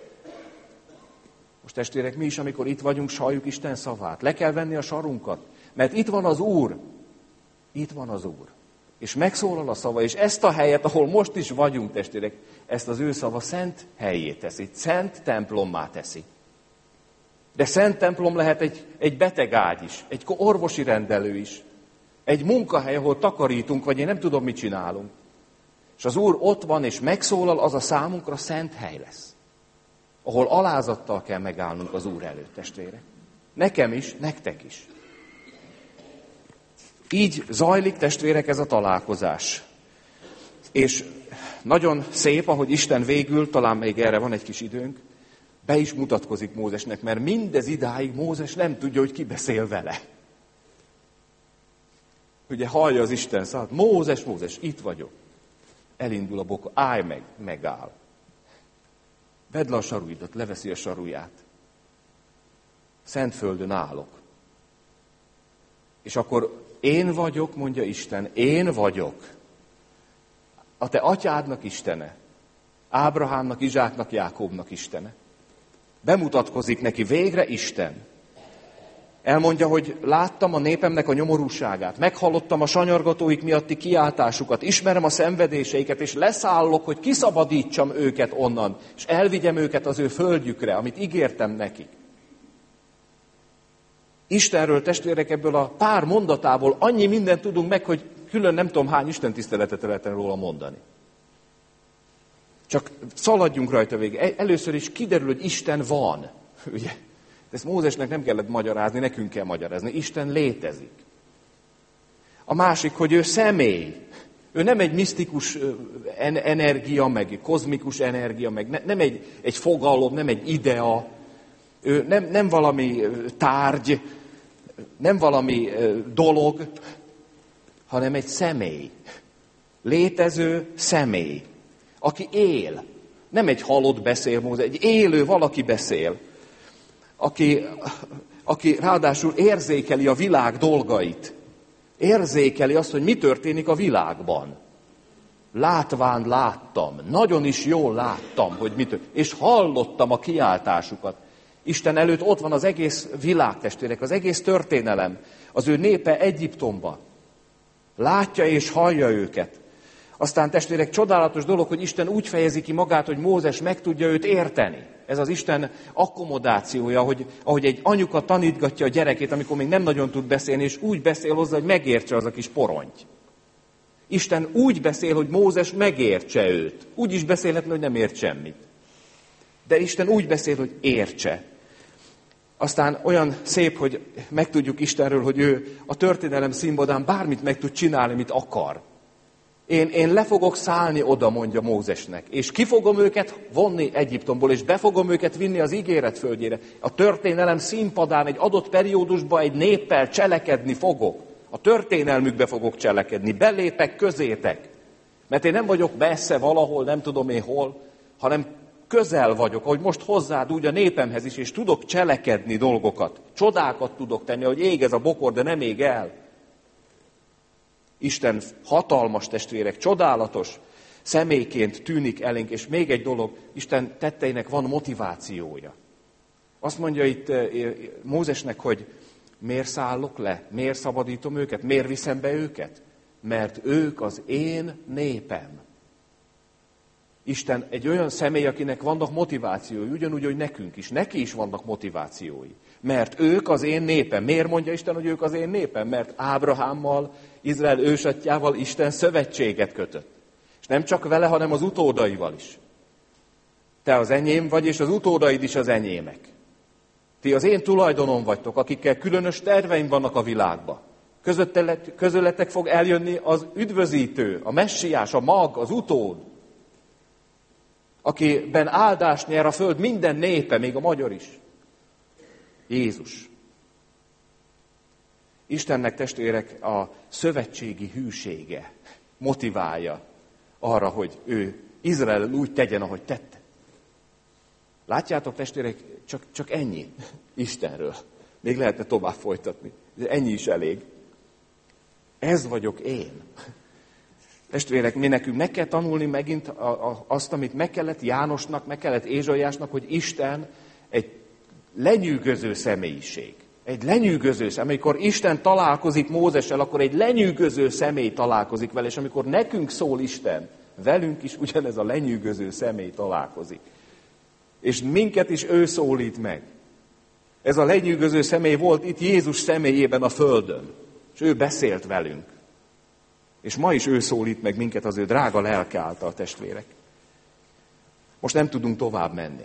Most testvérek, mi is, amikor itt vagyunk, salljuk Isten szavát. Le kell venni a sarunkat, mert itt van az Úr. Itt van az Úr. És megszólal a szava, és ezt a helyet, ahol most is vagyunk, testvérek, ezt az ő szava szent helyét teszi, szent templommá teszi. De szent templom lehet egy beteg ágy is, egy orvosi rendelő is, egy munkahely, ahol takarítunk, vagy én nem tudom, mit csinálunk. És az Úr ott van, és megszólal, az a számunkra szent hely lesz. Ahol alázattal kell megállnunk az Úr előtt, testvérek. Nekem is, nektek is. Így zajlik, testvérek, ez a találkozás. És nagyon szép, ahogy Isten végül, talán még erre van egy kis időnk, be is mutatkozik Mózesnek, mert mindez idáig Mózes nem tudja, hogy ki beszél vele. Ugye hallja az Isten szavát, Mózes, itt vagyok. Elindul a boka, állj meg, megáll. Vedd le a saruidat, leveszi a saruját. Szentföldön állok. És akkor Én vagyok, mondja Isten, én vagyok. A te atyádnak Istene. Ábrahámnak, Izsáknak, Jákóbnak Istene. Bemutatkozik neki végre Isten. Elmondja, hogy láttam a népemnek a nyomorúságát, meghallottam a sanyargatóik miatti kiáltásukat, ismerem a szenvedéseiket, és leszállok, hogy kiszabadítsam őket onnan, és elvigyem őket az ő földjükre, amit ígértem nekik. Istenről, testvérek, ebből a pár mondatából annyi mindent tudunk meg, hogy külön nem tudom hány istentiszteletet lehetne róla mondani. Csak szaladjunk rajta végig. Először is kiderül, hogy Isten van. Ugye? Ezt Mózesnek nem kellett magyarázni, nekünk kell magyarázni. Isten létezik. A másik, hogy ő személy. Ő nem egy misztikus energia, meg kozmikus energia, meg nem egy fogalom, nem egy idea. Ő nem valami tárgy, nem valami dolog, hanem egy személy. Létező személy, aki él. Nem egy halott beszél Mózes, egy élő valaki beszél. Aki ráadásul érzékeli a világ dolgait. Érzékeli azt, hogy mi történik a világban. Látván láttam, nagyon is jól láttam, hogy mi történik, és hallottam a kiáltásukat. Isten előtt ott van az egész világ, testvérek, az egész történelem, az ő népe Egyiptomban. Látja és hallja őket. Aztán, testvérek, csodálatos dolog, hogy Isten úgy fejezi ki magát, hogy Mózes meg tudja őt érteni. Ez az Isten akkomodációja, hogy ahogy egy anyuka tanítgatja a gyerekét, amikor még nem nagyon tud beszélni, és úgy beszél hozzá, hogy megértse az a kis poronty. Isten úgy beszél, hogy Mózes megértse őt. Úgy is beszélhetne, hogy nem ért semmit. De Isten úgy beszél, hogy értse. Aztán olyan szép, hogy megtudjuk Istenről, hogy ő a történelem színpadán bármit meg tud csinálni, mit akar. Én le fogok szállni oda, mondja Mózesnek, és ki fogom őket vonni Egyiptomból, és be fogom őket vinni az ígéret földjére. A történelem színpadán egy adott periódusban egy néppel cselekedni fogok. A történelmükbe fogok cselekedni, belépek közétek. Mert én nem vagyok messze valahol, nem tudom én hol, hanem közel vagyok, ahogy most hozzád úgy a népemhez is, és tudok cselekedni dolgokat. Csodákat tudok tenni, hogy ég ez a bokor, de nem ég el. Isten hatalmas, testvérek, csodálatos személyként tűnik elénk, és még egy dolog, Isten tetteinek van motivációja. Azt mondja itt Mózesnek, hogy miért szállok le, miért szabadítom őket, miért viszem be őket? Mert ők az én népem. Isten egy olyan személy, akinek vannak motivációi, ugyanúgy, hogy nekünk is. Neki is vannak motivációi. Mert ők az én népem. Miért mondja Isten, hogy ők az én népem? Mert Ábrahámmal, Izrael ősatyjával Isten szövetséget kötött. És nem csak vele, hanem az utódaival is. Te az enyém vagy, és az utódaid is az enyémek. Ti az én tulajdonom vagytok, akikkel különös terveim vannak a világban. Közöttetek fog eljönni az üdvözítő, a messiás, a mag, az utód, akiben áldást nyer a föld minden népe, még a magyar is. Jézus. Istennek, testvérek, a szövetségi hűsége motiválja arra, hogy ő Izrael úgy tegyen, ahogy tette. Látjátok, testvérek, csak ennyi Istenről. Még lehetne tovább folytatni, de ennyi is elég. Ez vagyok én. Testvérek, mi nekünk meg kell tanulni megint azt, amit meg kellett Jánosnak, meg kellett Ézsaiásnak, hogy Isten egy lenyűgöző személyiség. Egy lenyűgöző személy. Amikor Isten találkozik Mózessel, akkor egy lenyűgöző személy találkozik vele, és amikor nekünk szól Isten, velünk is ugyanez a lenyűgöző személy találkozik. És minket is ő szólít meg. Ez a lenyűgöző személy volt itt Jézus személyében a földön, és ő beszélt velünk. És ma is ő szólít meg minket az ő drága lelke által, testvérek. Most nem tudunk tovább menni.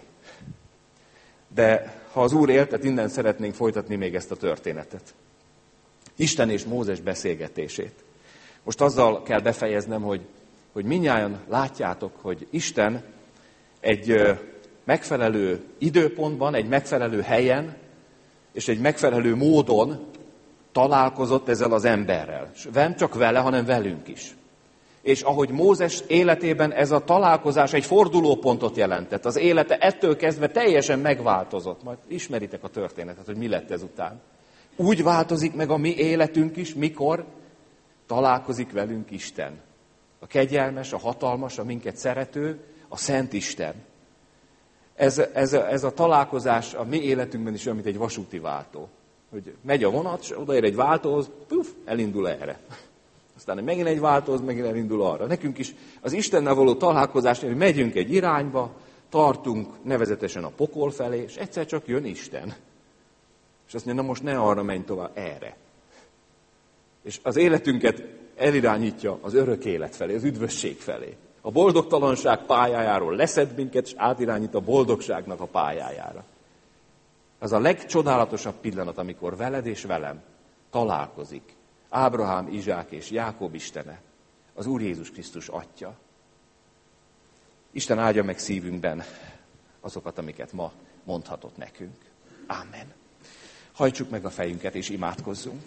De ha az Úr éltet, innen szeretnénk folytatni még ezt a történetet. Isten és Mózes beszélgetését. Most azzal kell befejeznem, hogy mindnyájan látjátok, hogy Isten egy megfelelő időpontban, egy megfelelő helyen, és egy megfelelő módon találkozott ezzel az emberrel. És nem csak vele, hanem velünk is. És ahogy Mózes életében ez a találkozás egy fordulópontot jelentett, az élete ettől kezdve teljesen megváltozott. Majd ismeritek a történetet, hogy mi lett ezután. Úgy változik meg a mi életünk is, mikor találkozik velünk Isten. A kegyelmes, a hatalmas, a minket szerető, a Szent Isten. Ez a találkozás a mi életünkben is olyan, mint egy vasúti váltó. Hogy megy a vonat, és odaér egy váltóhoz, puf, elindul erre. Aztán megint egy váltóhoz, megint elindul arra. Nekünk is az Istennel való találkozás, hogy megyünk egy irányba, tartunk nevezetesen a pokol felé, és egyszer csak jön Isten. És azt mondja, na most ne arra menj tovább, erre. És az életünket elirányítja az örök élet felé, az üdvösség felé. A boldogtalanság pályájáról leszed minket, és átirányít a boldogságnak a pályájára. Az a legcsodálatosabb pillanat, amikor veled és velem találkozik Ábrahám, Izsák és Jákob Istene, az Úr Jézus Krisztus Atya. Isten áldja meg szívünkben azokat, amiket ma mondhatott nekünk. Ámen. Hajtsuk meg a fejünket és imádkozzunk.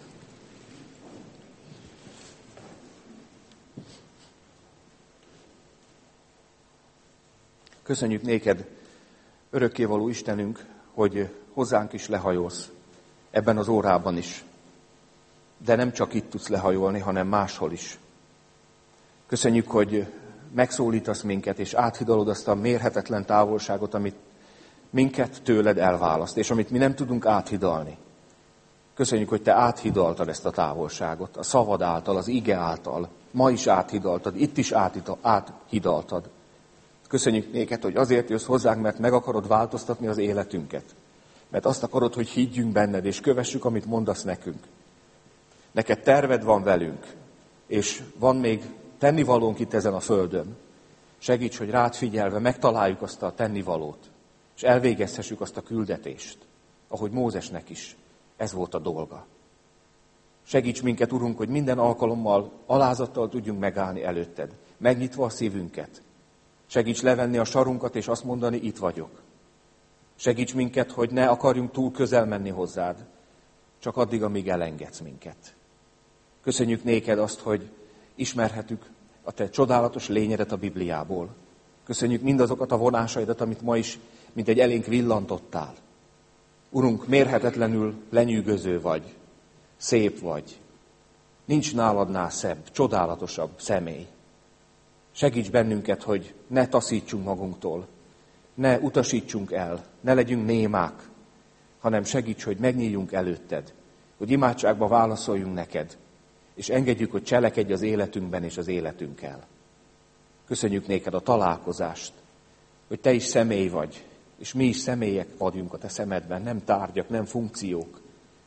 Köszönjük néked, örökkévaló Istenünk, hogy hozzánk is lehajolsz, ebben az órában is. De nem csak itt tudsz lehajolni, hanem máshol is. Köszönjük, hogy megszólítasz minket, és áthidalod azt a mérhetetlen távolságot, amit minket tőled elválaszt, és amit mi nem tudunk áthidalni. Köszönjük, hogy te áthidaltad ezt a távolságot, a szavad által, az ige által. Ma is áthidaltad, itt is áthidaltad. Köszönjük néked, hogy azért jössz hozzánk, mert meg akarod változtatni az életünket. Mert azt akarod, hogy higgyünk benned, és kövessük, amit mondasz nekünk. Neked terved van velünk, és van még tennivalónk itt ezen a földön. Segíts, hogy rád figyelve megtaláljuk azt a tennivalót, és elvégezhessük azt a küldetést, ahogy Mózesnek is ez volt a dolga. Segíts minket, Urunk, hogy minden alkalommal alázattal tudjunk megállni előtted, megnyitva a szívünket. Segíts levenni a sarunkat, és azt mondani, itt vagyok. Segíts minket, hogy ne akarjunk túl közel menni hozzád, csak addig, amíg elengedsz minket. Köszönjük néked azt, hogy ismerhetük a te csodálatos lényedet a Bibliából. Köszönjük mindazokat a vonásaidat, amit ma is, mint egy elénk villantottál. Urunk, mérhetetlenül lenyűgöző vagy, szép vagy. Nincs náladnál szebb, csodálatosabb személy. Segíts bennünket, hogy ne taszítsunk magunktól, ne utasítsunk el, ne legyünk némák, hanem segíts, hogy megnyíljunk előtted, hogy imádságba válaszoljunk neked, és engedjük, hogy cselekedj az életünkben és az életünkkel. Köszönjük néked a találkozást, hogy te is személy vagy, és mi is személyek vagyunk a te szemedben, nem tárgyak, nem funkciók.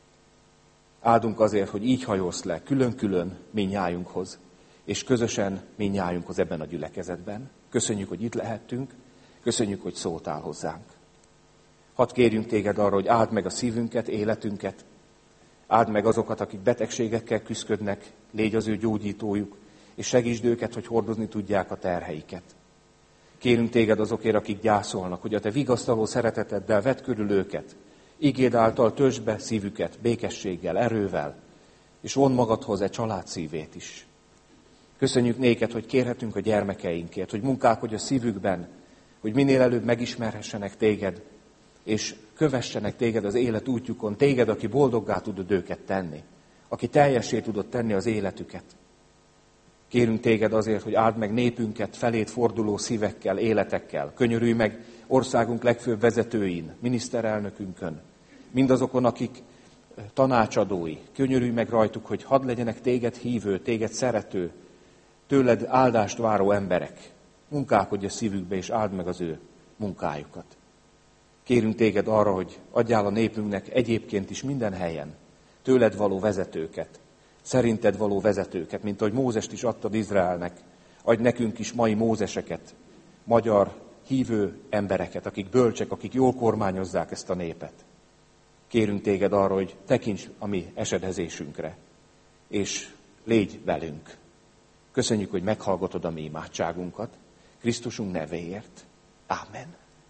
Áldunk azért, hogy így hajolsz le külön-külön mindnyájunkhoz, és közösen mindnyájunkhoz ebben a gyülekezetben. Köszönjük, hogy itt lehettünk, köszönjük, hogy szóltál hozzánk. Hadd kérjünk téged arra, hogy áld meg a szívünket, életünket, áld meg azokat, akik betegségekkel küszködnek, légy az ő gyógyítójuk, és segítsd őket, hogy hordozni tudják a terheiket. Kérünk téged azokért, akik gyászolnak, hogy a te vigasztaló szereteteddel vedd körül őket, igéd által töltsd be szívüket békességgel, erővel, és von magadhoz egy család szívét is. Köszönjük néked, hogy kérhetünk a gyermekeinkért, hogy munkálkodj a szívükben, hogy minél előbb megismerhessenek téged, és kövessenek téged az élet útjukon, téged, aki boldoggá tudod őket tenni, aki teljessé tudod tenni az életüket. Kérünk téged azért, hogy áld meg népünket feléd forduló szívekkel, életekkel. Könyörülj meg országunk legfőbb vezetőin, miniszterelnökünkön, mindazokon, akik tanácsadói. Könyörülj meg rajtuk, hogy hadd legyenek téged hívő, téged szerető, tőled áldást váró emberek. Munkálkodj a szívükbe, és áld meg az ő munkájukat. Kérünk téged arra, hogy adjál a népünknek egyébként is minden helyen tőled való vezetőket, szerinted való vezetőket, mint ahogy Mózest is adtad Izraelnek, adj nekünk is mai Mózeseket, magyar hívő embereket, akik bölcsek, akik jól kormányozzák ezt a népet. Kérünk téged arra, hogy tekints a mi esedezésünkre, és légy velünk. Köszönjük, hogy meghallgatod a mi imádságunkat, Krisztusunk nevéért. Ámen.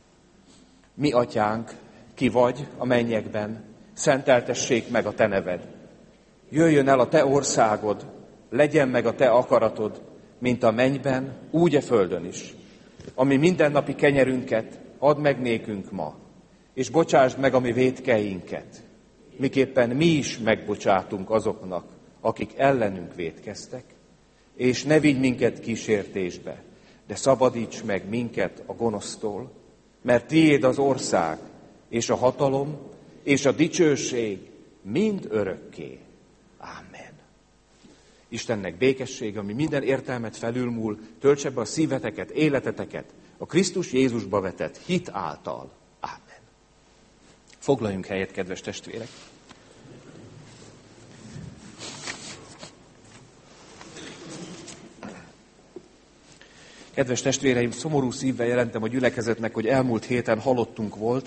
Mi atyánk, ki vagy a mennyekben, szenteltessék meg a te neved. Jöjjön el a te országod, legyen meg a te akaratod, mint a mennyben, úgy a földön is. Ami mindennapi kenyerünket add meg nékünk ma, és bocsásd meg a mi vétkeinket, miképpen mi is megbocsátunk azoknak, akik ellenünk vétkeztek, és ne vigy minket kísértésbe, de szabadíts meg minket a gonosztól, mert tiéd az ország, és a hatalom, és a dicsőség mind örökké. Ámen. Istennek békessége, ami minden értelmet felülmúl, töltse be a szíveteket, életeteket a Krisztus Jézusba vetett hit által. Ámen. Foglaljunk helyet, kedves testvérek! Kedves testvéreim, szomorú szívvel jelentem a gyülekezetnek, hogy elmúlt héten halottunk volt.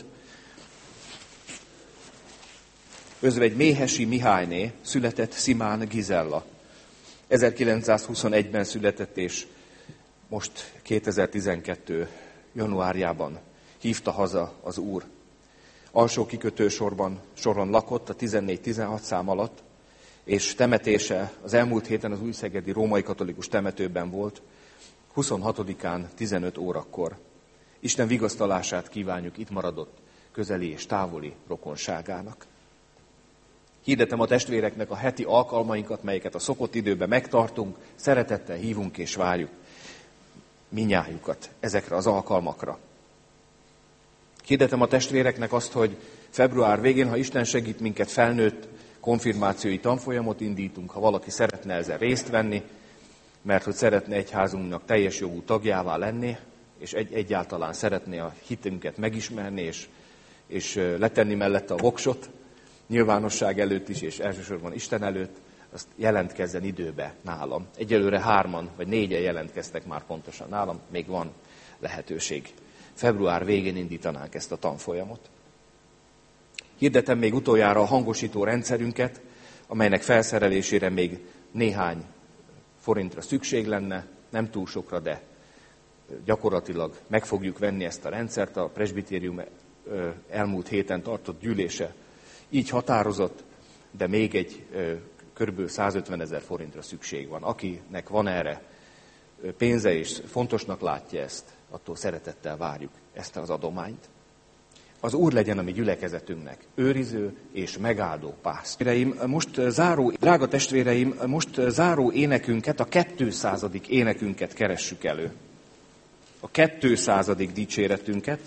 Özvegy Méhesi Mihályné született Szimán Gizella. 1921-ben született, és most 2012. januárjában hívta haza az Úr. Alsó kikötő soron lakott a 14-16 szám alatt, és temetése az elmúlt héten az újszegedi római katolikus temetőben volt, 26-án 15 órakor. Isten vigasztalását kívánjuk itt maradott közeli és távoli rokonságának. Hirdetem a testvéreknek a heti alkalmainkat, melyeket a szokott időben megtartunk, szeretettel hívunk és várjuk minnyájukat ezekre az alkalmakra. Hirdetem a testvéreknek azt, hogy február végén, ha Isten segít minket, felnőtt konfirmációi tanfolyamot indítunk, ha valaki szeretne ezen részt venni, mert hogy szeretne egyházunknak teljes jogú tagjává lenni, és egyáltalán szeretné a hitünket megismerni, és letenni mellette a voksot, nyilvánosság előtt is, és elsősorban Isten előtt, azt jelentkezzen időbe nálam. Egyelőre 3 vagy 4 jelentkeztek már pontosan nálam, még van lehetőség. Február végén indítanánk ezt a tanfolyamot. Hirdetem még utoljára a hangosító rendszerünket, amelynek felszerelésére még néhány forintra szükség lenne, nem túl sokra, de gyakorlatilag meg fogjuk venni ezt a rendszert. A presbitérium elmúlt héten tartott gyűlése így határozott, de még egy kb. 150 000 forintra szükség van. Akinek van erre pénze és fontosnak látja ezt, attól szeretettel várjuk ezt az adományt. Az Úr legyen a mi gyülekezetünknek őriző és megáldó pásztor. Drága testvéreim, most záró énekünket, a 200. énekünket keressük elő. A 200. dicséretünket.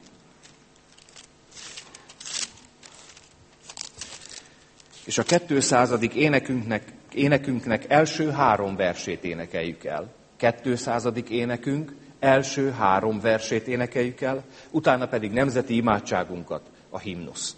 És a 200. énekünknek első 3 versét énekeljük el. 200. énekünk első 3 versét énekeljük el, utána pedig nemzeti imádságunkat, a himnuszt.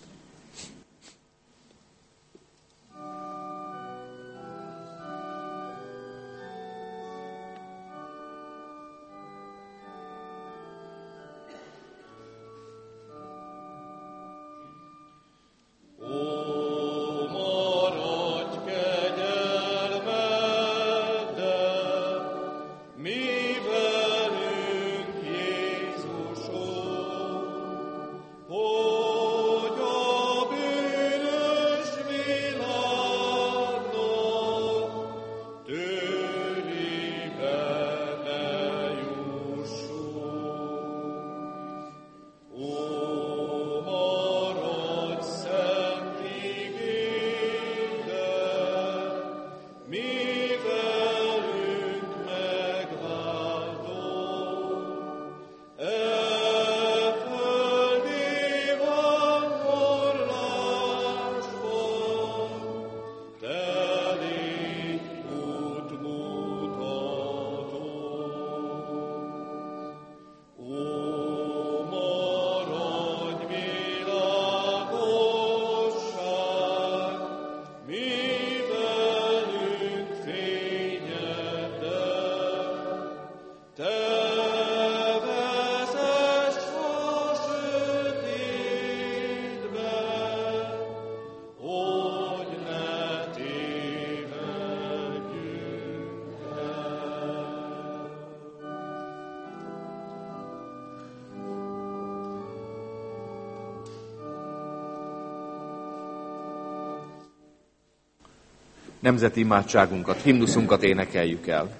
Nemzeti imádságunkat, himnuszunkat énekeljük el.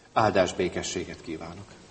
Áldás békességet kívánok!